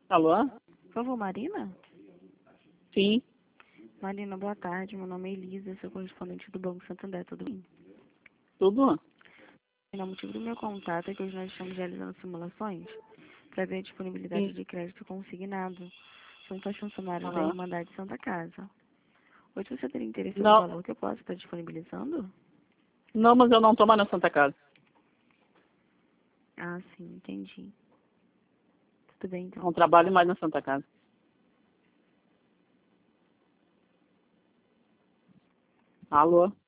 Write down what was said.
Alô? Por favor, Marina? Sim, Marina, boa tarde. Meu nome é Elisa, sou correspondente do Banco Santander, tudo bem? tudo? O motivo do meu contato é que hoje nós estamos realizando simulações para ver a disponibilidade Sim. de crédito consignado. Somos os funcionários da Aham. Irmandade Santa Casa. Hoje você teria interesse no Não, valor que eu posso estar disponibilizando? não, mas eu não tô mais na Santa Casa. Ah, sim, entendi. Tudo bem, então. Não trabalho mais na Santa Casa. Alô?